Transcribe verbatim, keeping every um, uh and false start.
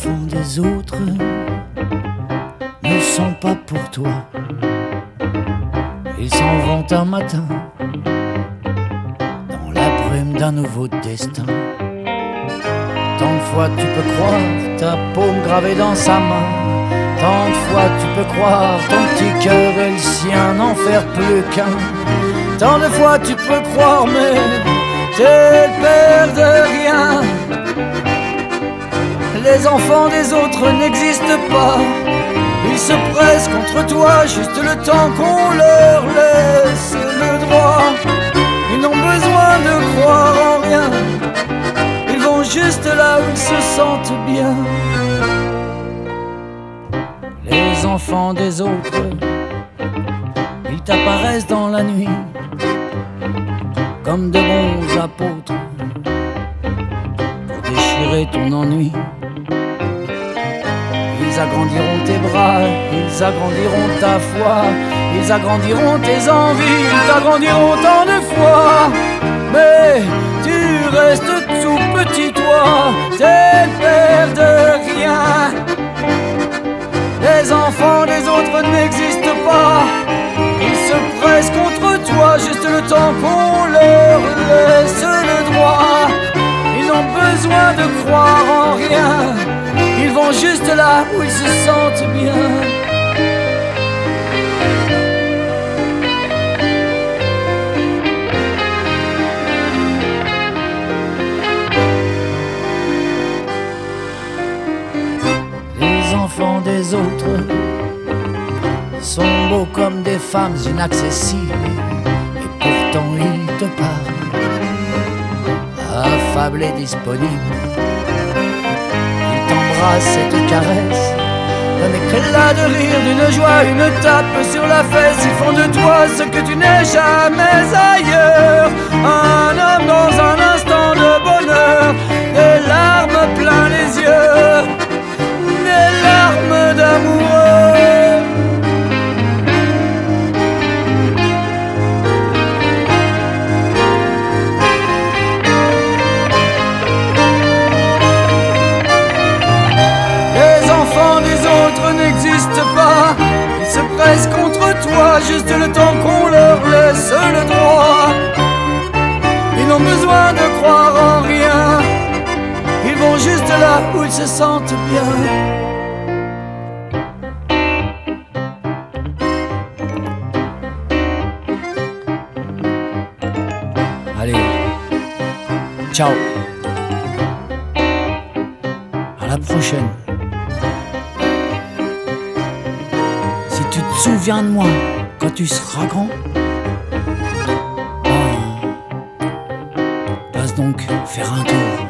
enfants des autres ne sont pas pour toi. Ils s'en vont un matin dans la brume d'un nouveau destin. Tant de fois tu peux croire ta paume gravée dans sa main. Tant de fois tu peux croire ton petit cœur et le sien n'en faire plus qu'un. Tant de fois tu peux croire mais t'es le père de rien. Les enfants des autres n'existent pas. Ils se pressent contre toi juste le temps qu'on leur laisse le droit. Ils n'ont besoin de croire en rien. Ils vont juste là où ils se sentent bien. Les enfants des autres, ils t'apparaissent dans la nuit comme de bons apôtres pour déchirer ton ennui. Ils agrandiront tes bras, ils agrandiront ta foi, ils agrandiront tes envies, ils t'agrandiront tant de fois. Mais tu restes tout petit toi, t'es le père de rien. Les enfants des autres n'existent pas. Ils se pressent contre toi juste le temps qu'on leur laisse le droit. Ils n'ont besoin de croire en rien. Ils vont juste là où ils se sentent bien. Les enfants des autres sont beaux comme des femmes inaccessibles, et pourtant ils te parlent, affables et disponibles. Ils t'embrassent et te caressent, d'un éclat de rire, d'une joie, une tape sur la fesse. Ils font de toi ce que tu n'es jamais ailleurs. Un homme dans un instant de bonheur, des larmes plein les yeux, des larmes d'amoureux. Les enfants des autres n'existent pas. Ils se pressent contre toi juste le temps qu'on leur laisse le droit. Ils n'ont besoin de croire en rien. Ils vont juste là où ils se sentent bien. Allez, ciao. À la prochaine. Si tu te souviens de moi quand tu seras grand, ben, passe donc faire un tour